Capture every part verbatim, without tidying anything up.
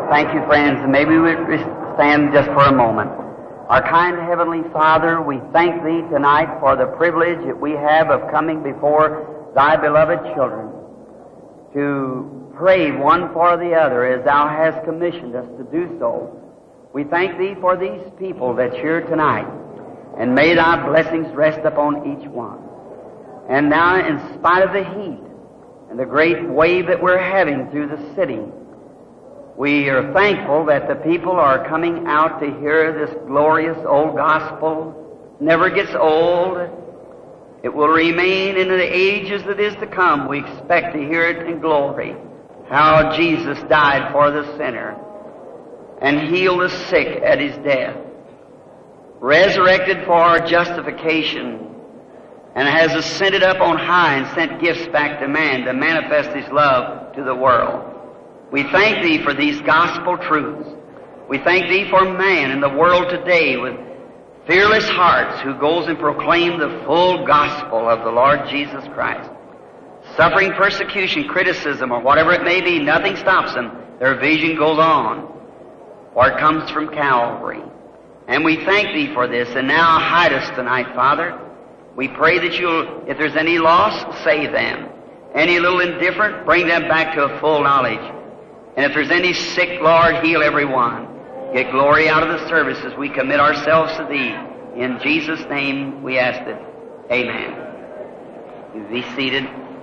Thank you, friends, and maybe we stand just for a moment. Our kind Heavenly Father, we thank Thee tonight for the privilege that we have of coming before Thy beloved children to pray one for the other as Thou hast commissioned us to do so. We thank Thee for these people that's here tonight, and may Thy blessings rest upon each one. And now, in spite of the heat and the great wave that we're having through the city, we are thankful that the people are coming out to hear this glorious old gospel. Never gets old. It will remain in the ages that is to come. We expect to hear it in glory. How Jesus died for the sinner and healed the sick at His death, resurrected for our justification, and has ascended up on high and sent gifts back to man to manifest His love to the world. We thank Thee for these gospel truths. We thank Thee for man in the world today with fearless hearts who goes and proclaim the full gospel of the Lord Jesus Christ. Suffering persecution, criticism, or whatever it may be, nothing stops them. Their vision goes on, for it comes from Calvary. And we thank Thee for this. And now hide us tonight, Father. We pray that You'll, if there's any lost, save them. Any little indifferent, bring them back to a full knowledge. And if there's any sick, Lord, heal everyone. Get glory out of the service as we commit ourselves to Thee. In Jesus' name we ask it. Amen. You be seated.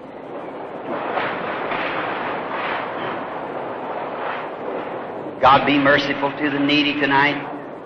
God be merciful to the needy tonight.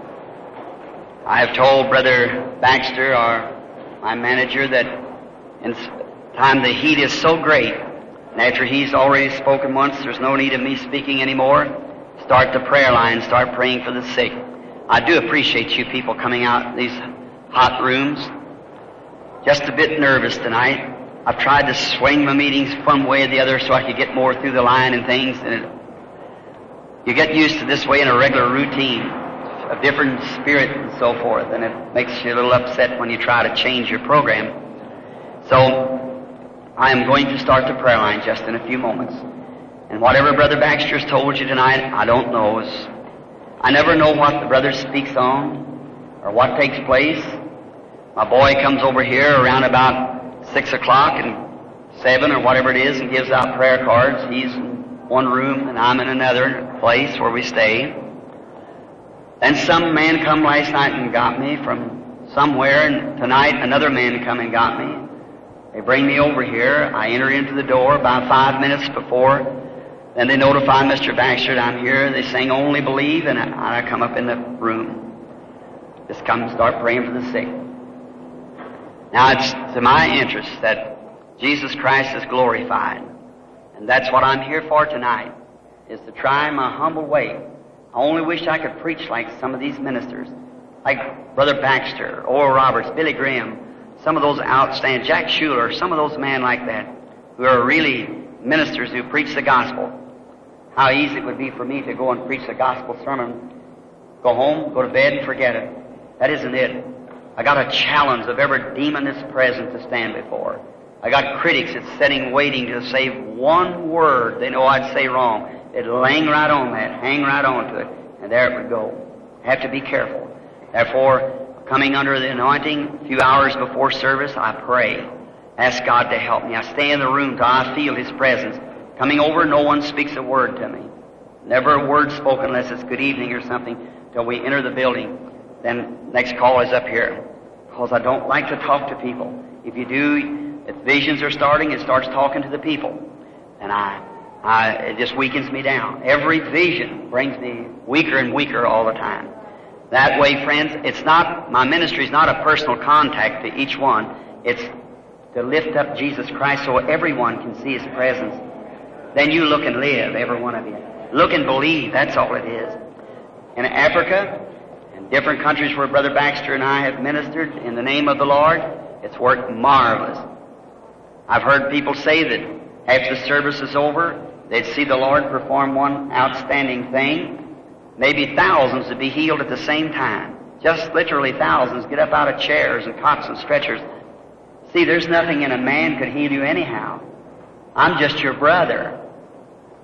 I have told Brother Baxter, our my manager, that in time the heat is so great, and after he's already spoken once, there's no need of me speaking anymore. Start the prayer line, start praying for the sick. I do appreciate you people coming out in these hot rooms. Just a bit nervous tonight. I've tried to swing my meetings one way or the other so I could get more through the line and things, and it, you get used to this way in a regular routine, a different spirit and so forth, and it makes you a little upset when you try to change your program. So, I am going to start the prayer line just in a few moments. And whatever Brother Baxter has told you tonight, I don't know. It's, I never know what the brother speaks on or what takes place. My boy comes over here around about six o'clock and seven or whatever it is and gives out prayer cards. He's in one room and I'm in another place where we stay. Then some man come last night and got me from somewhere, and tonight another man come and got me. They bring me over here. I enter into the door about five minutes before. Then they notify Mister Baxter that I'm here. They sing Only Believe, and I, I come up in the room. Just come and start praying for the sick. Now, it's to my interest that Jesus Christ is glorified. And that's what I'm here for tonight, is to try my humble way. I only wish I could preach like some of these ministers, like Brother Baxter, Oral Roberts, Billy Graham, some of those outstanding, Jack Schuler, some of those men like that, who are really ministers who preach the gospel. How easy it would be for me to go and preach the gospel sermon, go home, go to bed, and forget it. That isn't it. I got a challenge of every demon that's present to stand before. I got critics that's sitting waiting to say one word they know I'd say wrong. They'd hang right on that, hang right on to it, and there it would go. Have to be careful. Therefore, coming under the anointing, a few hours before service, I pray. Ask God to help me. I stay in the room till I feel His presence. Coming over, no one speaks a word to me. Never a word spoken unless it's good evening or something till we enter the building. Then next call is up here. Because I don't like to talk to people. If you do, if visions are starting, it starts talking to the people. And I, I, it just weakens me down. Every vision brings me weaker and weaker all the time. That way, friends, it's not, my ministry is not a personal contact to each one. It's to lift up Jesus Christ so everyone can see His presence. Then you look and live, every one of you. Look and believe, that's all it is. In Africa, and different countries where Brother Baxter and I have ministered in the name of the Lord, it's worked marvelous. I've heard people say that after the service is over, they'd see the Lord perform one outstanding thing. Maybe thousands would be healed at the same time. Just literally thousands get up out of chairs and cots and stretchers. See, there's nothing in a man could heal you anyhow. I'm just your brother.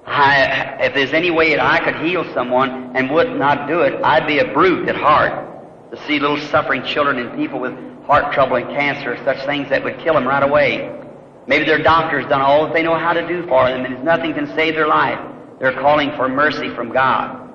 I, if there's any way that I could heal someone and would not do it, I'd be a brute at heart to see little suffering children and people with heart trouble and cancer, such things that would kill them right away. Maybe their doctor's done all that they know how to do for them, and nothing can save their life. They're calling for mercy from God.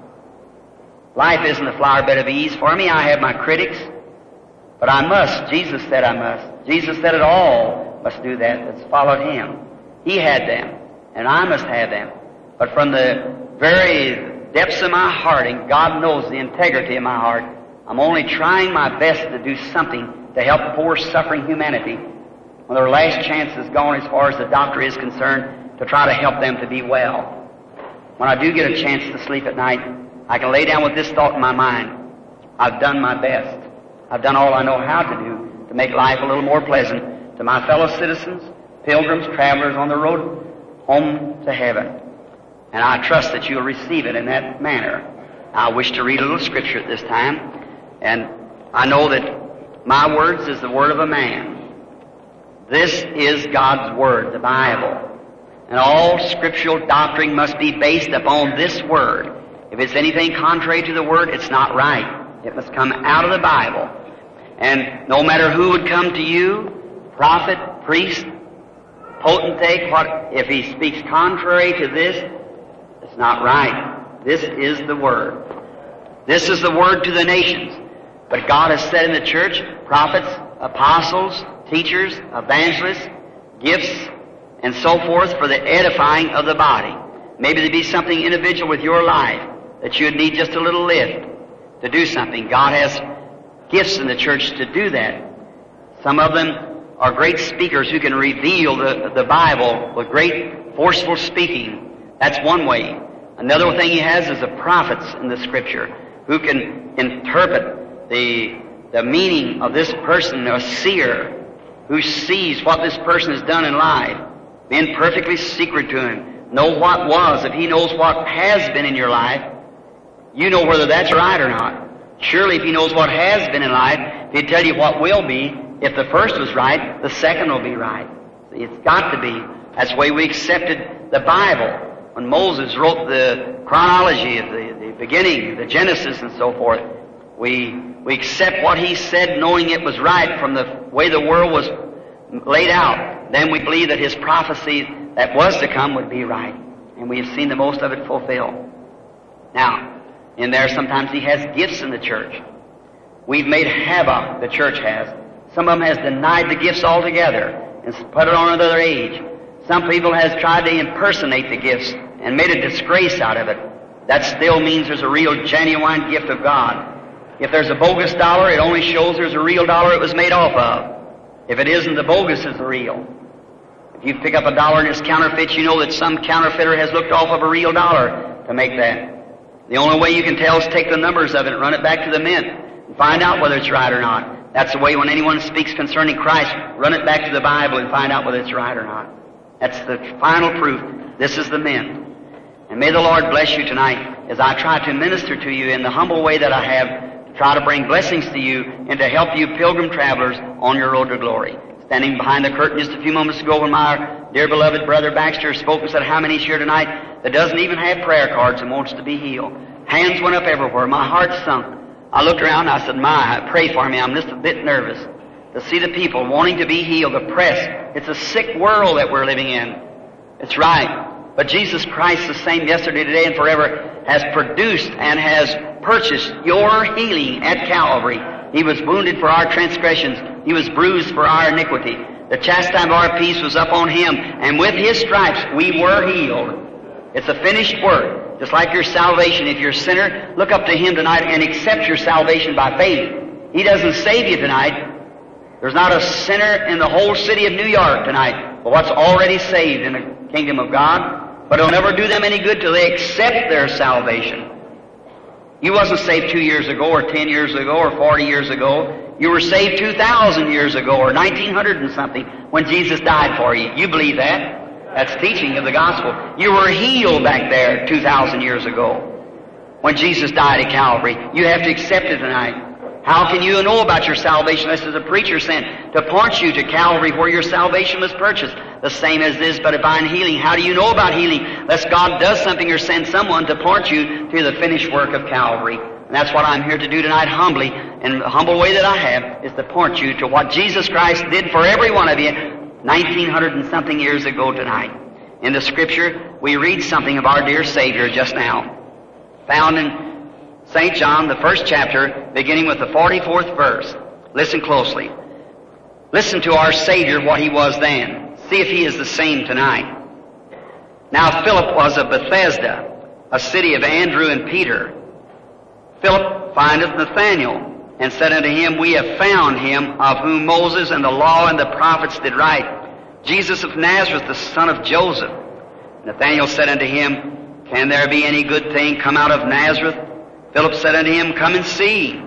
Life isn't a flower bed of ease for me. I have my critics, but I must. Jesus said I must. Jesus said it all must do that that's followed Him. He had them, and I must have them. But from the very depths of my heart, and God knows the integrity of my heart, I'm only trying my best to do something to help poor suffering humanity when their last chance is gone as far as the doctor is concerned, to try to help them to be well. When I do get a chance to sleep at night, I can lay down with this thought in my mind: I've done my best. I've done all I know how to do to make life a little more pleasant to my fellow citizens, pilgrims, travelers on the road home to heaven. And I trust that you'll receive it in that manner. I wish to read a little scripture at this time, and I know that my words is the word of a man. This is God's Word, the Bible. And all scriptural doctrine must be based upon this Word. If it's anything contrary to the Word, it's not right. It must come out of the Bible. And no matter who would come to you, prophet, priest, potentate, what, if he speaks contrary to this, it's not right. This is the Word. This is the Word to the nations. But God has said in the church, prophets, apostles, teachers, evangelists, gifts, and so forth for the edifying of the body. Maybe there'd be something individual with your life that you'd need just a little lift to do something. God has gifts in the church to do that. Some of them are great speakers who can reveal the, the Bible with great forceful speaking. That's one way. Another thing He has is the prophets in the Scripture who can interpret the, the meaning of this person, a seer, who sees what this person has done in life, being perfectly secret to him, know what was. If he knows what has been in your life, you know whether that's right or not. Surely if he knows what has been in life, he'd tell you what will be. If the first was right, the second will be right. It's got to be. That's the way we accepted the Bible. When Moses wrote the chronology of the, the beginning, the Genesis and so forth, we, we accept what he said knowing it was right from the way the world was laid out. Then we believe that his prophecy that was to come would be right. And we have seen the most of it fulfilled. Now, in there sometimes he has gifts in the church. We've made havoc, the church has. Some of them has denied the gifts altogether and put it on another age. Some people has tried to impersonate the gifts and made a disgrace out of it. That still means there's a real, genuine gift of God. If there's a bogus dollar, it only shows there's a real dollar it was made off of. If it isn't, the bogus is the real. If you pick up a dollar and it's counterfeit, you know that some counterfeiter has looked off of a real dollar to make that. The only way you can tell is take the numbers of it and run it back to the mint and find out whether it's right or not. That's the way when anyone speaks concerning Christ, run it back to the Bible and find out whether it's right or not. That's the final proof. This is the mint. And may the Lord bless you tonight as I try to minister to you in the humble way that I have, to try to bring blessings to you and to help you pilgrim travelers on your road to glory. Standing behind the curtain just a few moments ago when my dear beloved brother Baxter spoke and said, how many's here tonight that doesn't even have prayer cards and wants to be healed? Hands went up everywhere. My heart sunk. I looked around and I said, my, pray for me. I'm just a bit nervous to see the people wanting to be healed, the press. It's a sick world that we're living in. It's right. But Jesus Christ, the same yesterday, today, and forever, has produced and has purchased your healing at Calvary. He was wounded for our transgressions. He was bruised for our iniquity. The chastisement of our peace was upon Him, and with His stripes we were healed. It's a finished work. Just like your salvation, if you're a sinner, look up to Him tonight and accept your salvation by faith. He doesn't save you tonight. There's not a sinner in the whole city of New York tonight but what's already saved in the kingdom of God. But it'll never do them any good till they accept their salvation. You wasn't saved two years ago or ten years ago or forty years ago. You were saved two thousand years ago or nineteen hundred and something when Jesus died for you. You believe that? That's teaching of the gospel. You were healed back there two thousand years ago when Jesus died at Calvary. You have to accept it tonight. How can you know about your salvation unless there's a preacher sent to point you to Calvary where your salvation was purchased? the same as this, but divine healing. How do you know about healing? Unless God does something or sends someone to point you to the finished work of Calvary. And that's what I'm here to do tonight humbly, in the humble way that I have, is to point you to what Jesus Christ did for every one of you nineteen hundred and something years ago tonight. In the Scripture, we read something of our dear Savior just now, found in Saint John, the first chapter, beginning with the forty-fourth verse. Listen closely. Listen to our Savior, what He was then. See if He is the same tonight. Now Philip was of Bethesda, a city of Andrew and Peter. Philip findeth Nathanael, and said unto him, We have found him of whom Moses and the law and the prophets did write, Jesus of Nazareth, the son of Joseph. Nathanael said unto him, Can there be any good thing come out of Nazareth? Philip said unto him, Come and see.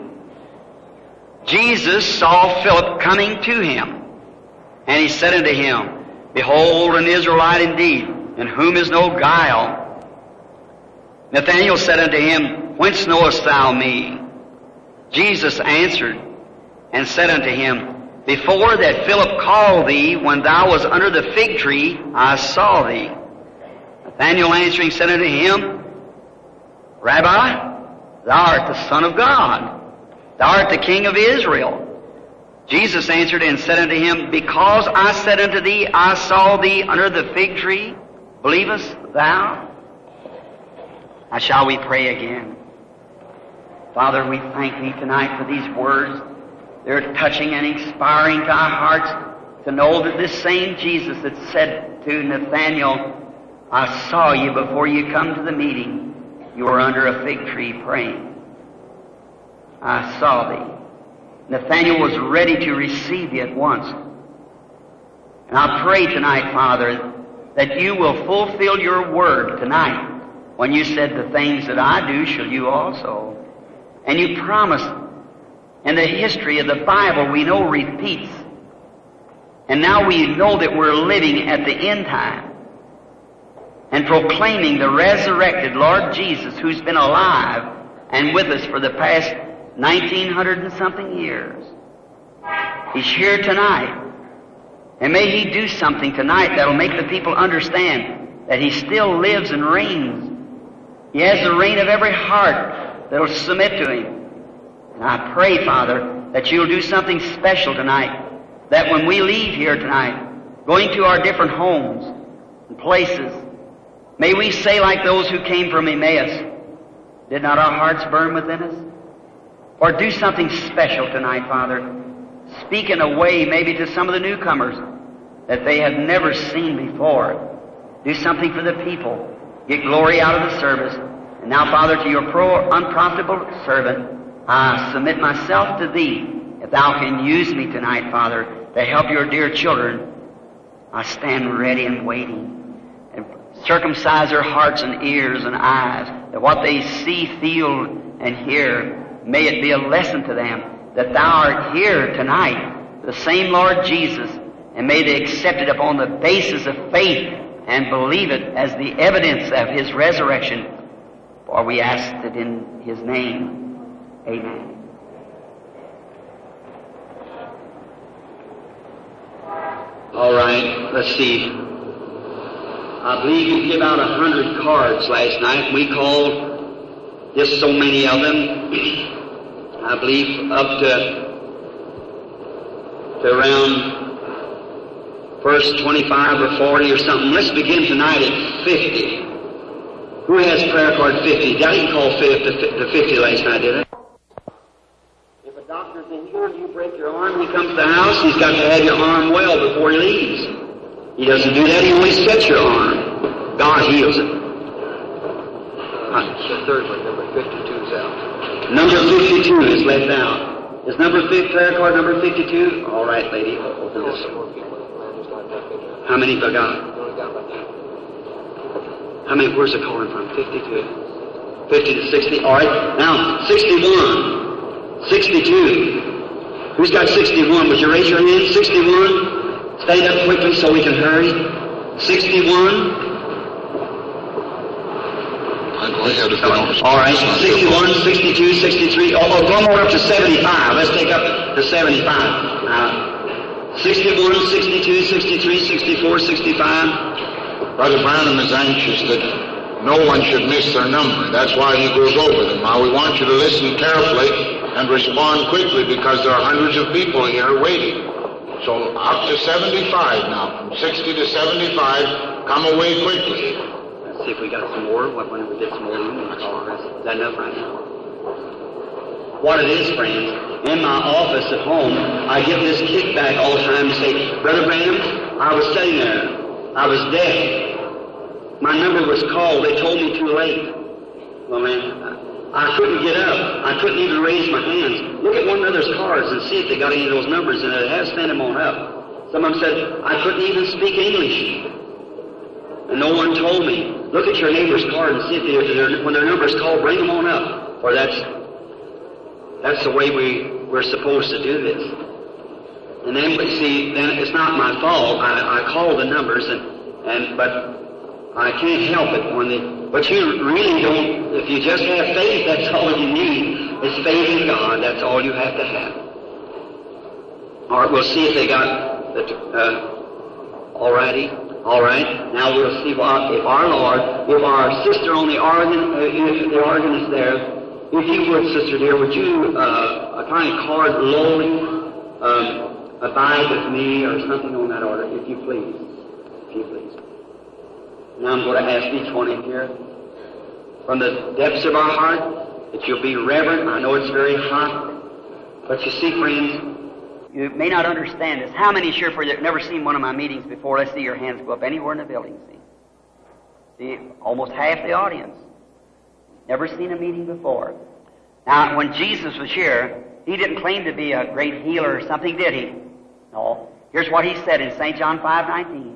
Jesus saw Philip coming to him, and he said unto him, Behold, an Israelite indeed, in whom is no guile. Nathanael said unto him, Whence knowest thou me? Jesus answered and said unto him, Before that Philip called thee, when thou was under the fig tree, I saw thee. Nathanael answering said unto him, Rabbi, thou art the Son of God. Thou art the King of Israel. Jesus answered and said unto him, Because I said unto thee, I saw thee under the fig tree, believest thou? Now shall we pray again? Father, we thank Thee tonight for these words. They're touching and inspiring to our hearts to know that this same Jesus that said to Nathanael, I saw you before you come to the meeting. You were under a fig tree praying. I saw thee. Nathanael was ready to receive you at once. And I pray tonight, Father, that you will fulfill your word tonight when you said, The things that I do shall you also. And you promised, and the history of the Bible we know repeats. And now we know that we're living at the end time and proclaiming the resurrected Lord Jesus, who's been alive and with us for the past nineteen hundred and something years. He's here tonight. And may He do something tonight that'll make the people understand that He still lives and reigns. He has the reign of every heart that'll submit to Him. And I pray, Father, that You'll do something special tonight, that when we leave here tonight, going to our different homes and places, may we say like those who came from Emmaus, Did not our hearts burn within us? Or do something special tonight, Father. Speak in a way maybe to some of the newcomers that they have never seen before. Do something for the people. Get glory out of the service. And now, Father, to your pro unprofitable servant, I submit myself to Thee. If Thou can use me tonight, Father, to help your dear children, I stand ready and waiting. And circumcise their hearts and ears and eyes, that what they see, feel, and hear, may it be a lesson to them that Thou art here tonight, the same Lord Jesus, and may they accept it upon the basis of faith and believe it as the evidence of His resurrection. For we ask it in His name. Amen. All right, let's see. I believe you gave out a hundred cards last night. We called just so many of them. I believe up to, to around first twenty-five or forty or something. Let's begin tonight at fifty. Who has prayer card fifty? I didn't call the fifty last night, did I? If a doctor's in here and you break your arm when he comes to the house, he's got to have your arm well before he leaves. He doesn't do that, he only sets your arm. God heals it. The third one, number fifty-two, is out. Number fifty-two is left out. Is number fifty, prayer card number fifty-two? All right, lady. Open this. How many have I got? How many, where's the calling from? fifty-two. fifty to sixty. All right. Now, sixty-one. sixty-two. Who's got sixty-one? Would you raise your hand? sixty-one. Stand up quickly so we can hurry. sixty-one. All right, sixty-one, sixty-two, sixty-three. Oh, oh, go more up to seventy-five. Let's take up to seventy-five. Uh, sixty-one, sixty-two, sixty-three, sixty-four, sixty-five. Brother Branham is anxious that no one should miss their number. That's why he goes over them. Now we want you to listen carefully and respond quickly because there are hundreds of people here waiting. So up to seventy-five now. From sixty to seventy-five, come away quickly. Let's see if we got some more. When we get some more room, we'll call the rest. Is that enough right now? What it is, friends, in my office at home, I get this kickback all the time to say, Brother Branham, I was sitting there. I was deaf. My number was called. They told me too late. Well, man, I couldn't get up. I couldn't even raise my hands. Look at one another's cards and see if they got any of those numbers in it. It has sent them on up. Some of them said, I couldn't even speak English. And no one told me. Look at your neighbor's card and see if they're, when their number's called, bring them on up. Or that's that's the way we, we're supposed to do this. And then, but see, then it's not my fault. I, I call the numbers, and, and but I can't help it when they, but you really don't, if you just have faith, that's all you need. It's faith in God. That's all you have to have. All right, we'll see if they got the, uh, all righty. All right. Now we'll see what, if our Lord, if our sister on the organ, uh, if the organ is there, if you would, sister dear, would you, uh, a kind of card lowly, um, abide with me or something on that order, if you please. If you please. Now I'm going to ask each one in here, from the depths of our heart, that you'll be reverent. I know it's very hot, but you see, friends, you may not understand this. How many sure for you have never seen one of my meetings before? Let's see your hands go up anywhere in the building. See, see, almost half the audience. Never seen a meeting before. Now, when Jesus was here, he didn't claim to be a great healer or something, did he? No. Here's what he said in Saint John five nineteen.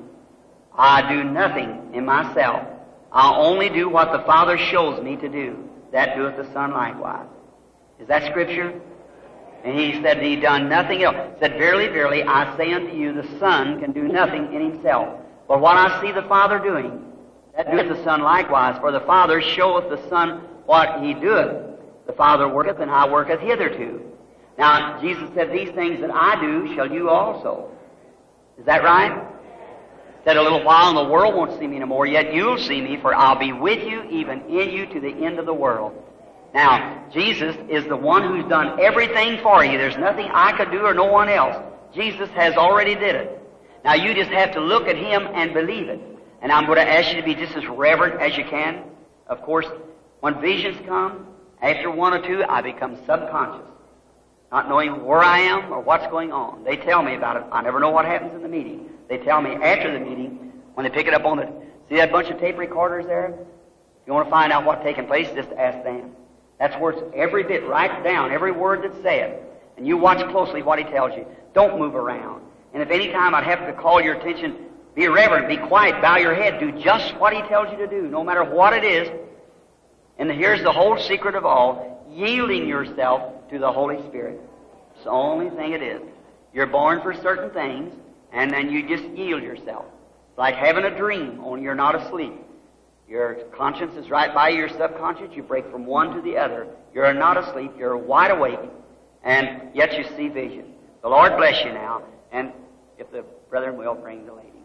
I do nothing in myself. I only do what the Father shows me to do. That doeth the Son likewise. Is that Scripture? And he said he done nothing else. He said, Verily, verily, I say unto you, the Son can do nothing in himself. But what I see the Father doing, that doeth the Son likewise. For the Father showeth the Son what he doeth. The Father worketh, and I worketh hitherto. Now, Jesus said, These things that I do shall you also. Is that right? Said a little while, and the world won't see me no more, yet you'll see me, for I'll be with you, even in you, to the end of the world. Now, Jesus is the one who's done everything for you. There's nothing I could do or no one else. Jesus has already did it. Now, you just have to look at Him and believe it. And I'm going to ask you to be just as reverent as you can. Of course, when visions come, after one or two, I become subconscious, not knowing where I am or what's going on. They tell me about it. I never know what happens in the meeting. They tell me after the meeting, when they pick it up on the, see that bunch of tape recorders there? If you want to find out what's taking place, just ask them. That's where it's every bit, write down every word that's said. And you watch closely what he tells you. Don't move around. And if any time I'd have to call your attention, be reverent, be quiet, bow your head, do just what he tells you to do, no matter what it is. And here's the whole secret of all, yielding yourself to the Holy Spirit. It's the only thing it is. You're born for certain things, and then you just yield yourself. It's like having a dream, only you're not asleep. Your conscience is right by your subconscious. You break from one to the other. You're not asleep. You're wide awake, and yet you see vision. The Lord bless you now, and if the brethren will, bring the lady.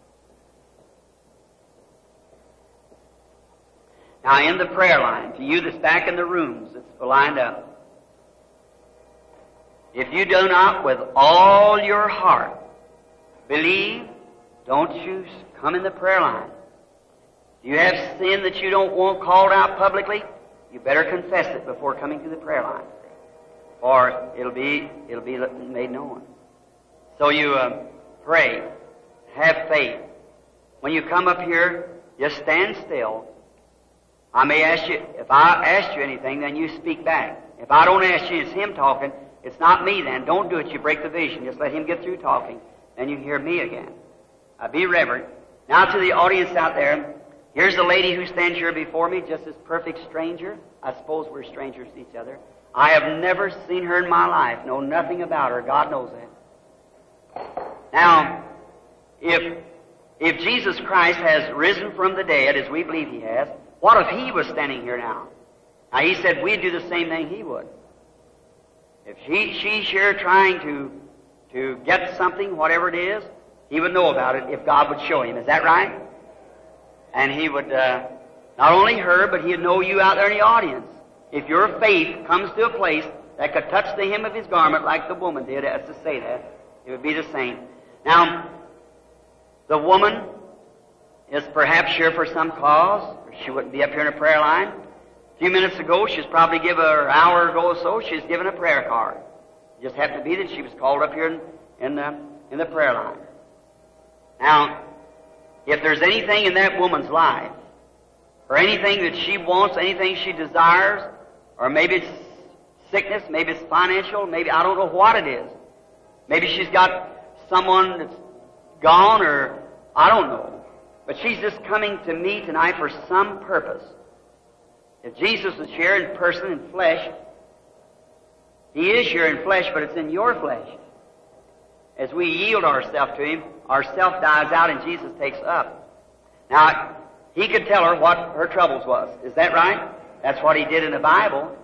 Now, in the prayer line, to you that's back in the rooms that's lined up, if you do not with all your heart believe, don't you come in the prayer line. Do you have sin that you don't want called out publicly? You better confess it before coming to the prayer line, or it'll be it'll be made known. So you uh, pray, have faith. When you come up here, just stand still. I may ask you, if I ask you anything, then you speak back. If I don't ask you, it's Him talking. It's not me then. Don't do it. You break the vision. Just let Him get through talking. Then you hear me again. Uh, be reverent. Now to the audience out there, here's the lady who stands here before me, just this perfect stranger. I suppose we're strangers to each other. I have never seen her in my life, know nothing about her. God knows that. Now, if, if Jesus Christ has risen from the dead, as we believe He has, what if He was standing here now? Now, He said we'd do the same thing He would. If she, she's here trying to, to get something, whatever it is, he would know about it if God would show him. Is that right? And he would, uh, not only her, but he'd know you out there in the audience. If your faith comes to a place that could touch the hem of his garment like the woman did, as to say that, it would be the same. Now, the woman is perhaps here for some cause, or she wouldn't be up here in a prayer line. A few minutes ago, she's probably given, an hour ago or so, she's given a prayer card. It just happened to be that she was called up here in, in, the, in the prayer line. Now, if there's anything in that woman's life, or anything that she wants, anything she desires, or maybe it's sickness, maybe it's financial, maybe I don't know what it is. Maybe she's got someone that's gone, or I don't know. But she's just coming to me tonight for some purpose. If Jesus is here in person, in flesh, He is here in flesh, but it's in your flesh. As we yield ourselves to Him, our self dies out and Jesus takes up. Now, He could tell her what her troubles was. Is that right? That's what He did in the Bible.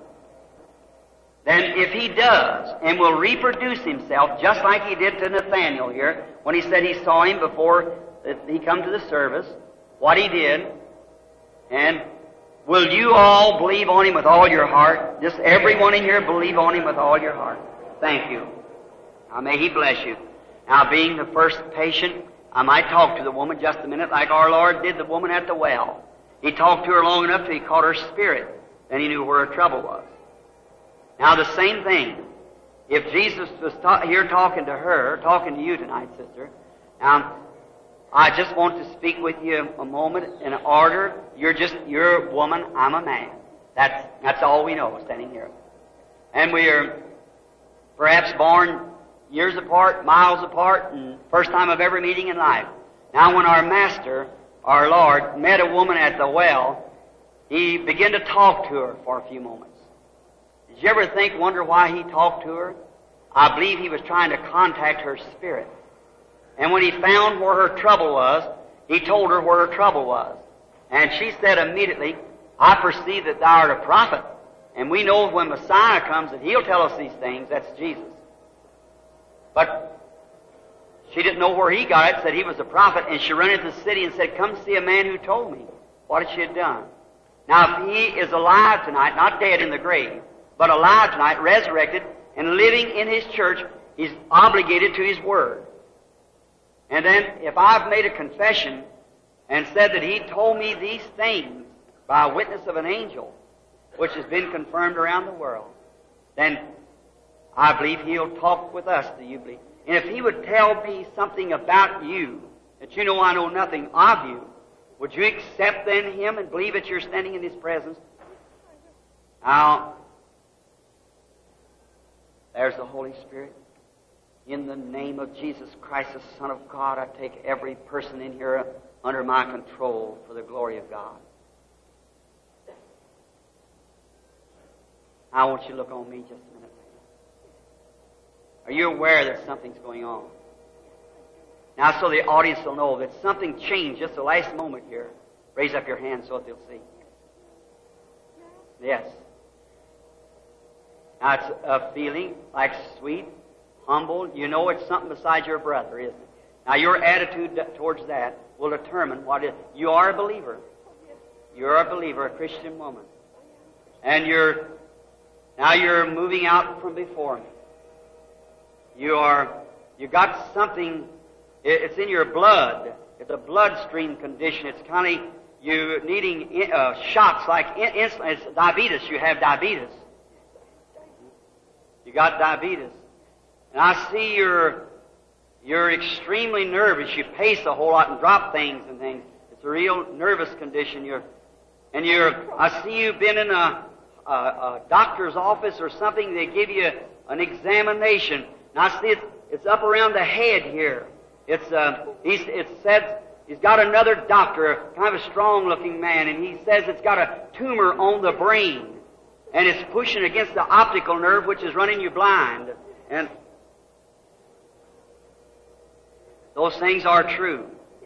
Then if He does, and will reproduce Himself just like He did to Nathanael here, when He said He saw him before He come to the service, what He did, and will you all believe on Him with all your heart? Just everyone in here believe on Him with all your heart. Thank you. Now may He bless you. Now being the first patient, I might talk to the woman just a minute like our Lord did the woman at the well. He talked to her long enough till He caught her spirit. Then He knew where her trouble was. Now the same thing. If Jesus was ta- here talking to her, talking to you tonight, sister, now I just want to speak with you a moment in order. You're just, you're a woman, I'm a man. That's, that's all we know standing here. And we are perhaps born years apart, miles apart, and first time of every meeting in life. Now when our Master, our Lord, met a woman at the well, He began to talk to her for a few moments. Did you ever think, wonder why He talked to her? I believe He was trying to contact her spirit. And when He found where her trouble was, He told her where her trouble was. And she said immediately, I perceive that thou art a prophet. And we know when Messiah comes that He'll tell us these things. That's Jesus. But she didn't know where He got it, said He was a prophet, and she ran into the city and said, come see a man who told me what she had done. Now, if He is alive tonight, not dead in the grave, but alive tonight, resurrected, and living in His church, He's obligated to His word. And then, if I've made a confession and said that He told me these things by a witness of an angel, which has been confirmed around the world, then I believe He'll talk with us, do you believe? And if He would tell me something about you, that you know I know nothing of you, would you accept then Him and believe that you're standing in His presence? Now, there's the Holy Spirit. In the name of Jesus Christ, the Son of God, I take every person in here under my control for the glory of God. I want you to look on me just a minute. Are you aware that something's going on? Now, so the audience will know that something changed just the last moment here. Raise up your hand so that they'll see. Yes. Now, it's a feeling like sweet, humble. You know it's something besides your brother, isn't it? Now, your attitude towards that will determine what it is. You are a believer. You're a believer, a Christian woman. And you're, now you're moving out from before me. You are, you got something, it's in your blood. It's a bloodstream condition. It's kind of, you needing uh, shots like insulin. It's diabetes. You have diabetes. You got diabetes. And I see you're, you're extremely nervous. You pace a whole lot and drop things and things. It's a real nervous condition. You're, and you're, I see you've been in a, a, a doctor's office or something. They give you an examination. Now I see it, it's up around the head here. It's, uh, he's, it said, he's got another doctor, kind of a strong-looking man, and he says it's got a tumor on the brain. And it's pushing against the optical nerve, which is running you blind. And those things are true.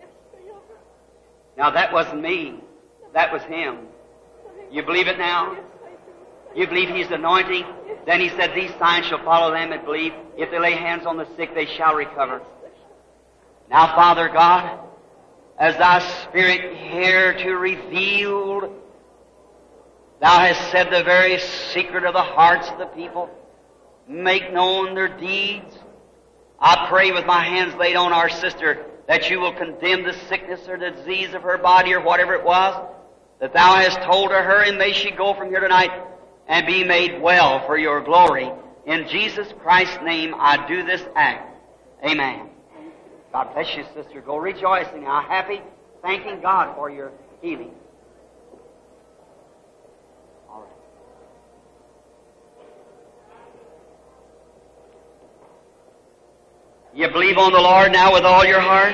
Now, that wasn't me. That was Him. You believe it now? You believe He's anointing? Then he said, these signs shall follow them that believe. If they lay hands on the sick, they shall recover. Now, Father God, as thy Spirit here to reveal, thou hast said the very secret of the hearts of the people, make known their deeds. I pray with my hands laid on our sister that you will condemn the sickness or the disease of her body or whatever it was, that thou hast told to her, and may she go from here tonight and be made well for your glory. In Jesus Christ's name I do this act. Amen. God bless you, sister. Go rejoicing now, happy, thanking God for your healing. All right. You believe on the Lord now with all your heart?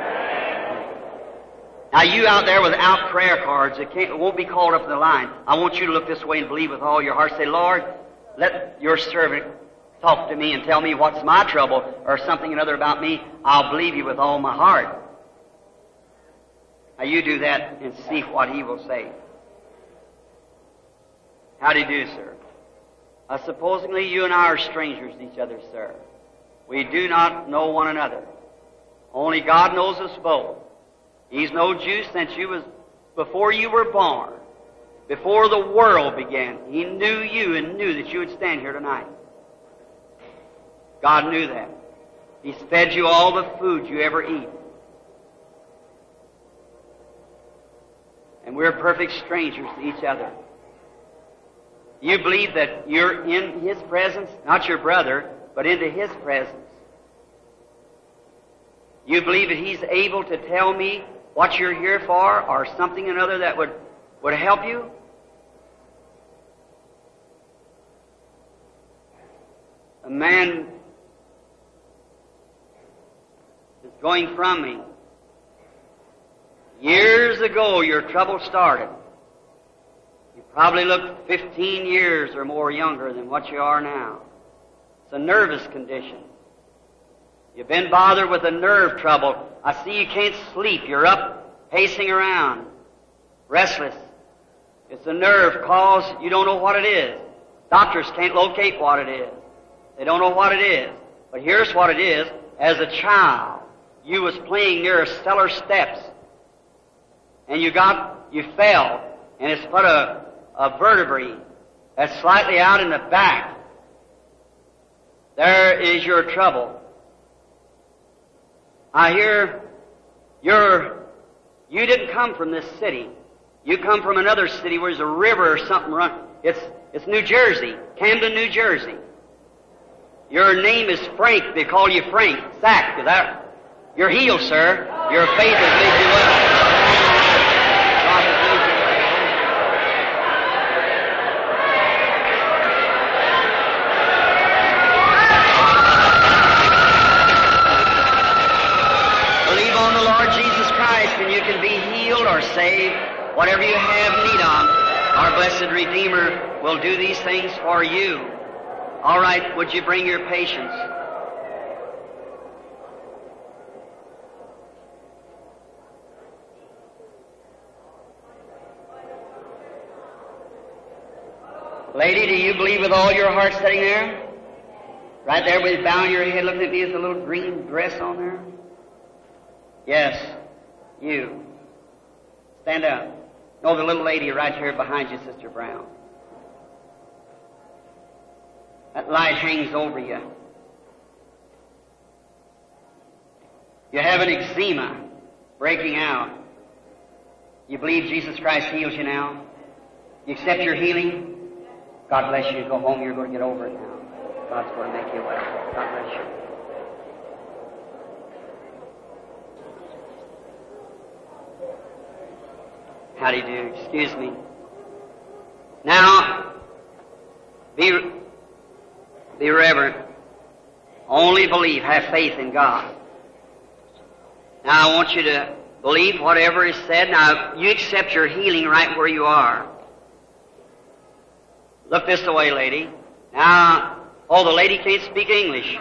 Now you out there without prayer cards, it, can't, it won't be called up in the line. I want you to look this way and believe with all your heart. Say, Lord, let your servant talk to me and tell me what's my trouble or something another about me. I'll believe you with all my heart. Now you do that and see what he will say. How do you do, sir? Uh, supposingly you and I are strangers to each other, sir. We do not know one another. Only God knows us both. He's no Jew since you was before you were born, before the world began. He knew you and knew that you would stand here tonight. God knew that. He's fed you all the food you ever eat. And we're perfect strangers to each other. You believe that you're in His presence, not your brother, but into His presence. You believe that He's able to tell me what you're here for or something or another that would, would help you? A man is going from me. Years ago your trouble started. You probably looked fifteen years or more younger than what you are now. It's a nervous condition. You've been bothered with a nerve trouble. I see you can't sleep. You're up, pacing around, restless. It's a nerve cause you don't know what it is. Doctors can't locate what it is. They don't know what it is. But here's what it is. As a child, you was playing near a cellar steps, and you got, you fell, and it's put a, a vertebrae that's slightly out in the back. There is your trouble. I hear you're, you didn't come from this city. You come from another city where there's a river or something run. It's, it's New Jersey, Camden, New Jersey. Your name is Frank. They call you Frank Sack. Is that? You're healed, sir. Your faith has made you well. God has made you well. Believe on the Lord Jesus Christ and you can be healed or saved. Whatever you have need of, our blessed Redeemer will do these things for you. All right, would you bring your patients? Lady, do you believe with all your heart sitting there? Right there with bowing your head looking at me with a little green dress on there? Yes, you. Stand up. No, the little lady right here behind you, Sister Brown. That light hangs over you. You have an eczema breaking out. You believe Jesus Christ heals you now? You accept your healing? God bless you. Go home. You're going to get over it now. God's going to make you well. God bless you. How do you do? Excuse me. Now, be, be reverent. Only believe. Have faith in God. Now, I want you to believe whatever is said. Now, you accept your healing right where you are. Look this way, lady. Now, oh, the lady can't speak English.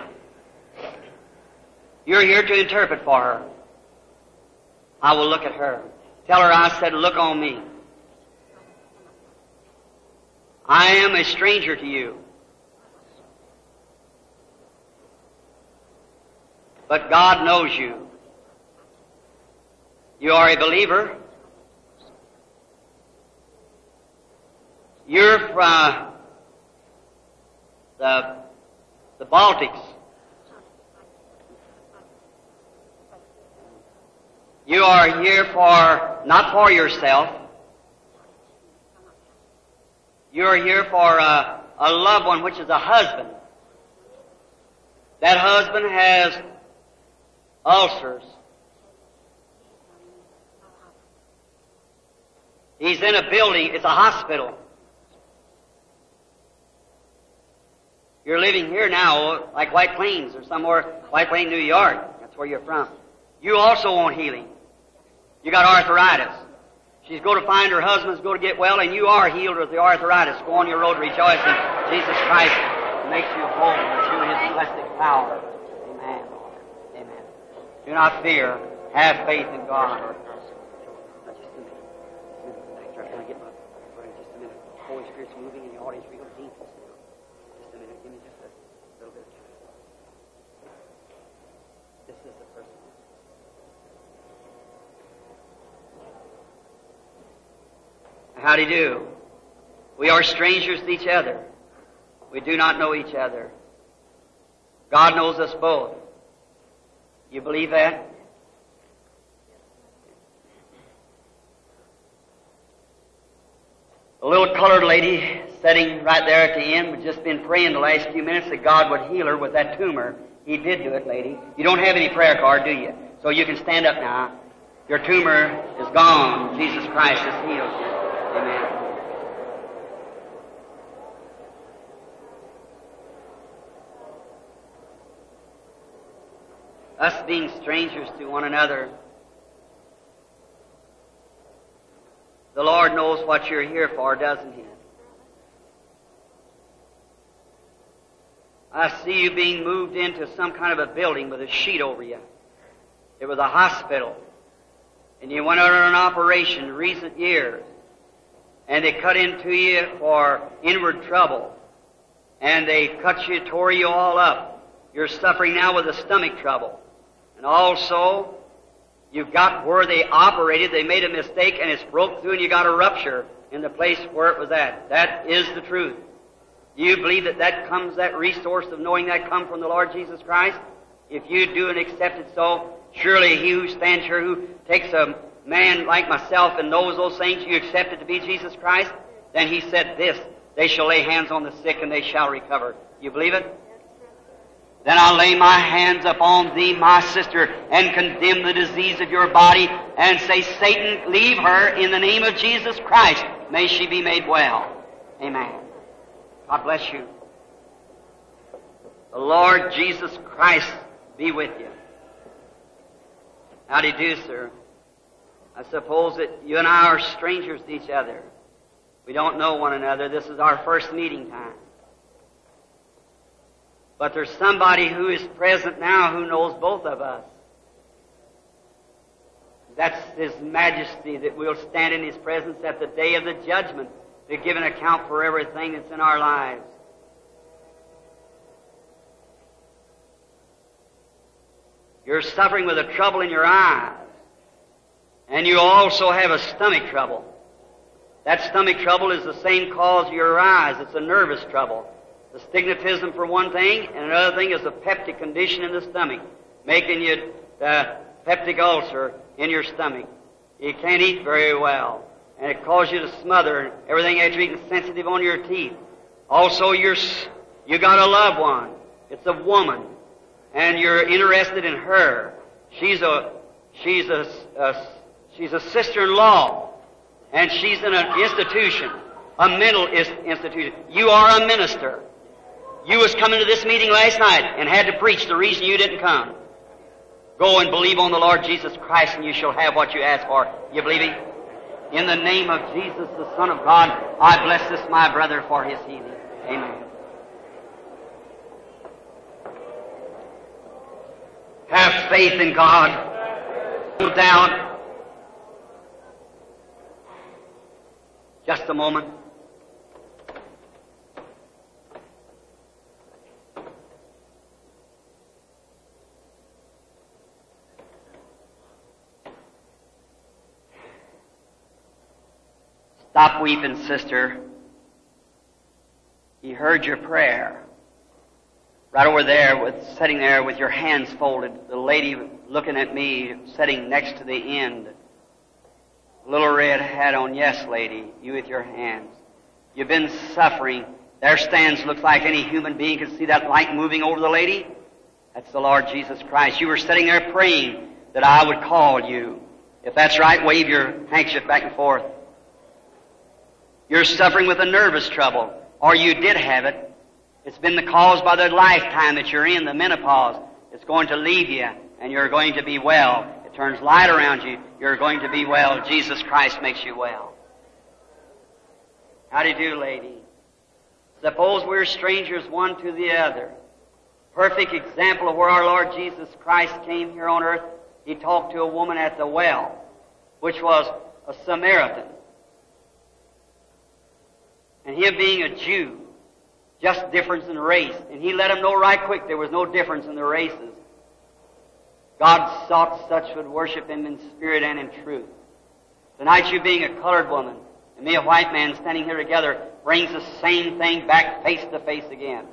You're here to interpret for her. I will look at her. Tell her I said, look on me. I am a stranger to you. but God knows you. You are a believer. You're from the, the Baltics. You are here for, not for yourself. You are here for a, a loved one, which is a husband. That husband has ulcers. He's in a building, it's a hospital. You're living here now, like White Plains or somewhere, White Plains, New York. That's where you're from. You also want healing. You got arthritis. She's going to find her husband's going to get well, and you are healed of the arthritis. Go on your road rejoicing. Jesus Christ makes you whole through His blessed power. Amen. Amen. Do not fear. Have faith in God. Now, just a minute. Just a minute. Can I get my brother? Just a minute. The Holy Spirit's moving in the audience. We're going to deep this now. Just a minute. Give me just a little bit of time. This is the person. How do you do? We are strangers to each other. We do not know each other. God knows us both. You believe that? A little colored lady sitting right there at the end, we've just been praying the last few minutes that God would heal her with that tumor. He did do it, lady. You don't have any prayer card, do you? So you can stand up now. Your tumor is gone. Jesus Christ has healed you. Amen. Us being strangers to one another, the Lord knows what you're here for, doesn't He? I see you being moved into some kind of a building with a sheet over you. It was a hospital. And you went under an operation in recent years. And they cut into you for inward trouble. And they cut you, tore you all up. You're suffering now with a stomach trouble. And also, you've got where they operated, they made a mistake and it's broke through and you got a rupture in the place where it was at. That is the truth. Do you believe that that comes, that resource of knowing that come from the Lord Jesus Christ? If you do and accept it so, surely He who stands here, who takes a man like myself and knows those things, you accept it to be Jesus Christ, then He said this, they shall lay hands on the sick and they shall recover. You believe it? Then I'll lay my hands upon thee, my sister, and condemn the disease of your body, and say, Satan, leave her in the name of Jesus Christ. May she be made well. Amen. God bless you. The Lord Jesus Christ be with you. How do you do, sir? I suppose that you and I are strangers to each other. We don't know one another. This is our first meeting time. But there's somebody who is present now who knows both of us. That's His Majesty, that we'll stand in His presence at the day of the judgment to give an account for everything that's in our lives. You're suffering with a trouble in your eyes. And you also have a stomach trouble. That stomach trouble is the same cause of your eyes. It's a nervous trouble. The stigmatism for one thing, and another thing is a peptic condition in the stomach, making you the peptic ulcer in your stomach. You can't eat very well, and it causes you to smother, and everything after eating sensitive on your teeth. Also, you're, you got a loved one. It's a woman, and you're interested in her. She's a she's a, a she's a sister-in-law, and she's in an institution, a mental institution. You are a minister. You was coming to this meeting last night and had to preach the reason you didn't come. Go and believe on the Lord Jesus Christ and you shall have what you ask for. You believe Him? In the name of Jesus, the Son of God, I bless this my brother for his healing. Amen. Have faith in God. No doubt. Just a moment. Stop weeping, sister. He heard your prayer. Right over there, with sitting there with your hands folded, the lady looking at me, sitting next to the end. Little red hat on, yes, lady, you with your hands. You've been suffering. There stands, looks like any human being could see that light moving over the lady. That's the Lord Jesus Christ. You were sitting there praying that I would call you. If that's right, wave your handkerchief back and forth. You're suffering with a nervous trouble, or you did have it. It's been the cause by the lifetime that you're in, the menopause. It's going to leave you, and you're going to be well. It turns light around you. You're going to be well. Jesus Christ makes you well. How do you do, lady? Suppose we're strangers one to the other. Perfect example of where our Lord Jesus Christ came here on earth. He talked to a woman at the well, which was a Samaritan. And him being a Jew, just difference in race. And he let him know right quick there was no difference in the races. God sought such would worship him in spirit and in truth. Tonight you being a colored woman and me a white man standing here together brings the same thing back face to face again.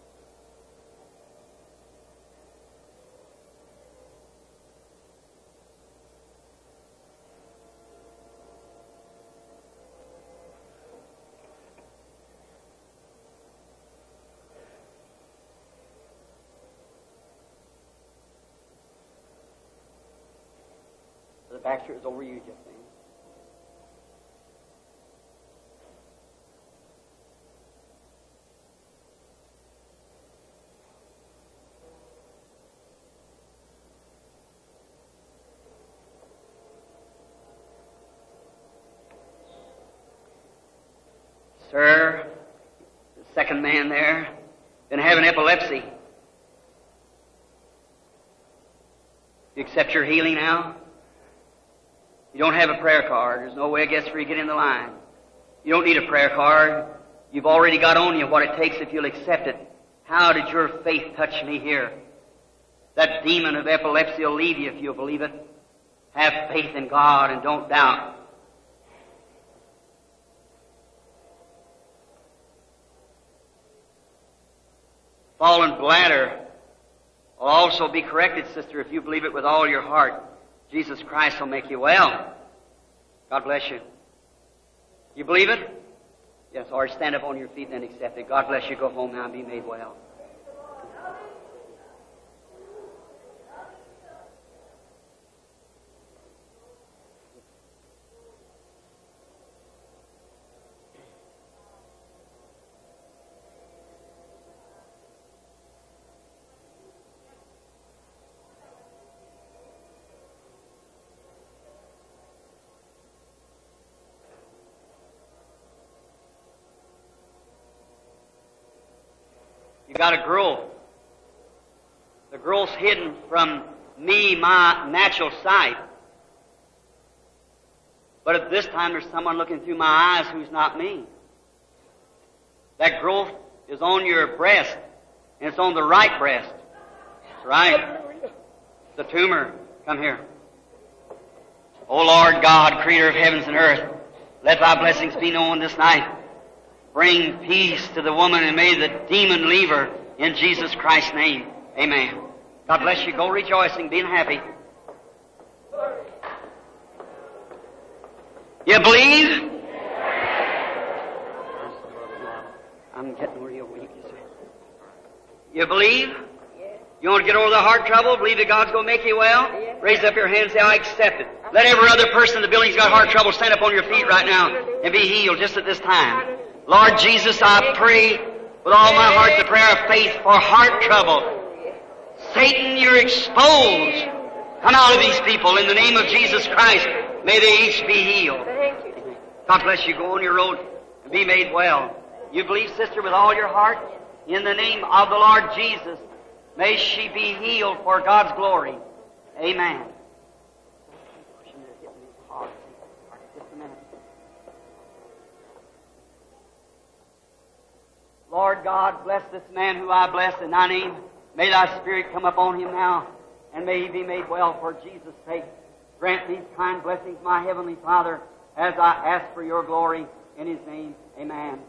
Baxter, is over you just then. Sir, the second man there, been having epilepsy. You accept your healing now? You don't have a prayer card. There's no way, I guess, for you to get in the line. You don't need a prayer card. You've already got on you what it takes if you'll accept it. How did your faith touch me here? That demon of epilepsy will leave you if you'll believe it. Have faith in God and don't doubt. Fallen bladder will also be corrected, sister, if you believe it with all your heart. Jesus Christ will make you well. God bless you. You believe it? Yes, or stand up on your feet and accept it. God bless you. Go home now and be made well. You got a growth. The growth's hidden from me, my natural sight. But at this time there's someone looking through my eyes who's not me. That growth is on your breast, and it's on the right breast. That's right. The tumor. Come here. O Lord God, Creator of heavens and earth, let thy blessings be known this night. Bring peace to the woman, and may the demon leave her in Jesus Christ's name. Amen. God bless you. Go rejoicing, being happy. You believe? I'm getting real weak, you see. You believe? You want to get over the heart trouble? Believe that God's going to make you well? Raise up your hand and say, I accept it. Let every other person in the building who's got heart trouble stand up on your feet right now and be healed just at this time. Lord Jesus, I pray with all my heart the prayer of faith for heart trouble. Satan, you're exposed. Come out of these people in the name of Jesus Christ. May they each be healed. God bless you. Go on your road and be made well. You believe, sister, with all your heart? In the name of the Lord Jesus, may she be healed for God's glory. Amen. Lord God, bless this man who I bless in thy name. May thy Spirit come upon him now, and may he be made well for Jesus' sake. Grant these kind blessings, my heavenly Father, as I ask for your glory in His name. Amen.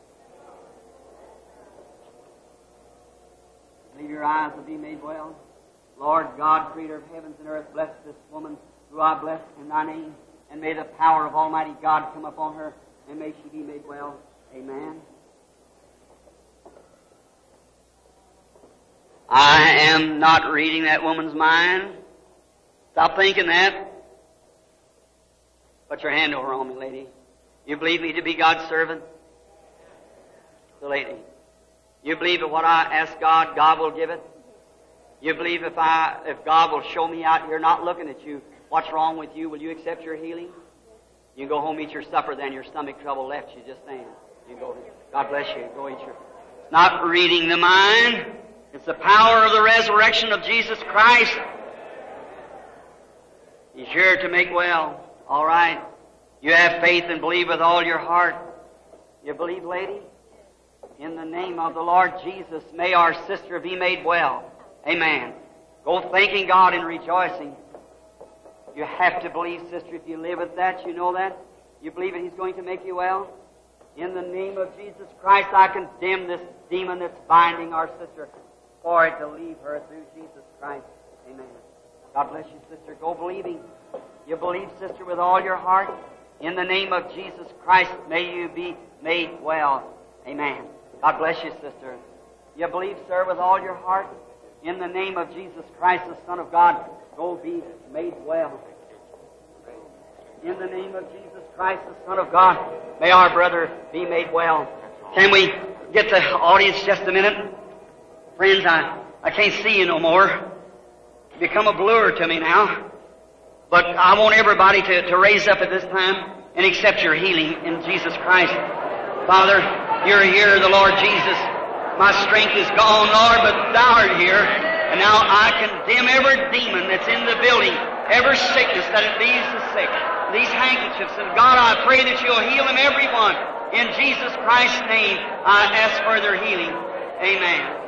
Believe your eyes will be made well. Lord God, Creator of heavens and earth, bless this woman who I bless in Thy name, and may the power of Almighty God come upon her, and may she be made well. Amen. I am not reading that woman's mind. Stop thinking that. Put your hand over on me, lady. You believe me to be God's servant? The lady. You believe that what I ask God, God will give it? You believe if I, if God will show me out here, not looking at you, what's wrong with you, will you accept your healing? You can go home, eat your supper, then your stomach trouble left you just then. You go, God bless you, go eat your... It's not reading the mind. It's the power of the resurrection of Jesus Christ. He's here to make well. All right. You have faith and believe with all your heart. You believe, lady? In the name of the Lord Jesus, may our sister be made well. Amen. Go thanking God and rejoicing. You have to believe, sister. If you live with that, you know that. You believe that He's going to make you well. In the name of Jesus Christ, I condemn this demon that's binding our sister, for it to leave her through Jesus Christ. Amen. God bless you, sister. Go believing. You believe, sister, with all your heart. In the name of Jesus Christ, may you be made well. Amen. God bless you, sister. You believe, sir, with all your heart. In the name of Jesus Christ, the Son of God, go be made well. In the name of Jesus Christ, the Son of God, may our brother be made well. Can we get the audience just a minute? Friends, I, I can't see you no more. You become a blur to me now. But I want everybody to, to raise up at this time and accept your healing in Jesus Christ. Father, you're here, the Lord Jesus. My strength is gone, Lord, but Thou art here. And now I condemn every demon that's in the building, every sickness that it leaves the sick, these handkerchiefs. And God, I pray that You'll heal them, every one. In Jesus Christ's name, I ask for their healing. Amen.